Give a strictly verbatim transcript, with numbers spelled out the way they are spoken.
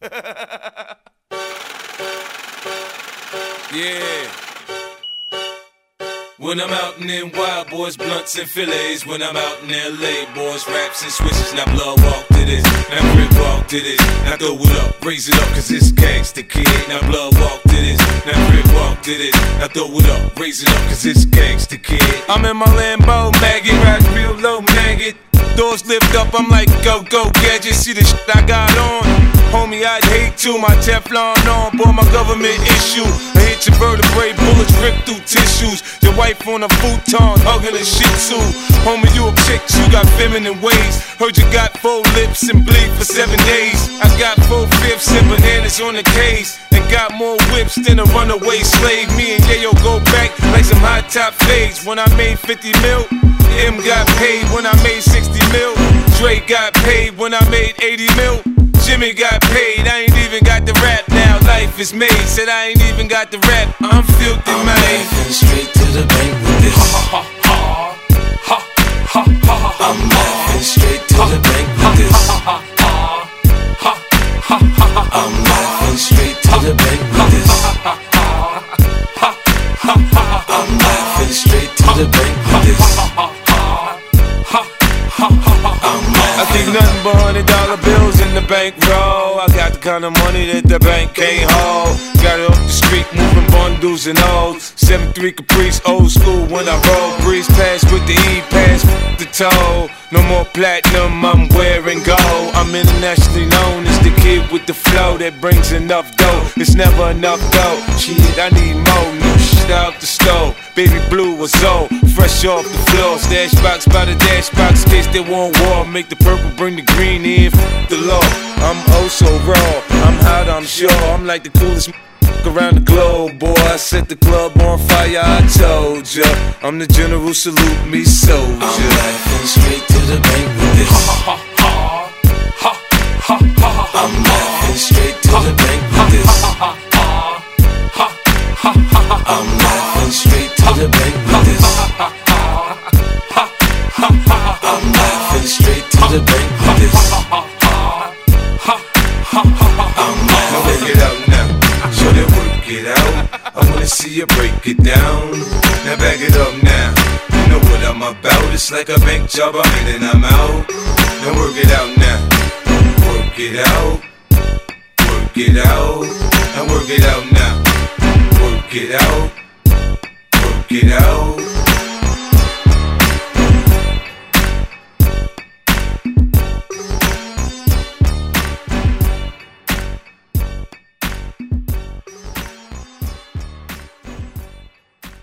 Yeah. When I'm out in N Y, boys, blunts and fillets. When I'm out in L A, boys, raps and switches. Now blood walk to this, now grip walk to this. Now throw it up, raise it up, cause it's gangsta kid. Now blood walk to this, now grip walk to this. Now throw it up, raise it up, cause it's gangsta kid. I'm in my Lambo, maggot, ride real low, maggot. Doors lift up, I'm like, go, go, gadget. See the shit I got on? Homie, I'd hate to. My Teflon on, boy, my government issue. I hit your vertebrae, bullets rip through tissues. Your wife on a futon, hugging a shih tzu. Homie, you a chick, you got feminine ways. Heard you got four lips and bleed for seven days. I got four fifths and bananas on the case. And got more whips than a runaway slave. Me and Yayo go back like some hot top fades. When I made fifty mil, M got paid when I made sixty mil. Dre got paid when I made eighty mil. Jimmy got paid, I ain't even got the rap now. Life is made, said I ain't even got the rap. I'm filthy, I'm man. I'm laughing straight to the bank with this. Ha ha ha ha ha ha. I'm laughing straight to the bank with this. Ha ha ha ha ha. I'm laughing straight to the bank with this. Ha ha ha ha. I'm laughing straight to the bank with this. I think nothing but hundred dollar bills in the bankroll. I got the kind of money that the bank can't hold. Got it off the street, moving bundles and O's. seven three Caprice, old school when I roll. Breeze pass with the E-pass, the toe. No more platinum, I'm wearing gold. I'm internationally known as the kid with the flow that brings enough dough. It's never enough dough. Shit, I need more new shit out the stove. Baby blue was old, fresh off the floor. Stash box by the dash box, case they want war. Make the purple, bring the green in, f the law. I'm oh so raw, I'm hot, I'm sure. I'm like the coolest around the globe, boy. I set the club on fire, I told ya. I'm the general, salute me, soldier. I'm laughing straight to the bank with this. Ha ha ha ha ha ha. I'm laughing straight to the bank with this. Ha ha ha ha ha ha. I'm laughing straight to the bank with this. Ha ha ha ha ha. I'm laughing straight to the bank with this. Ha ha ha ha ha. I'm laughing. Get out now. Show that work it out. I wanna see you break it down. Now back it up now. You know what I'm about. It's like a bank job, I'm in and I'm out. Now work it out now. Work it out. Work it out. Now work it out now. Work it out. Work it out.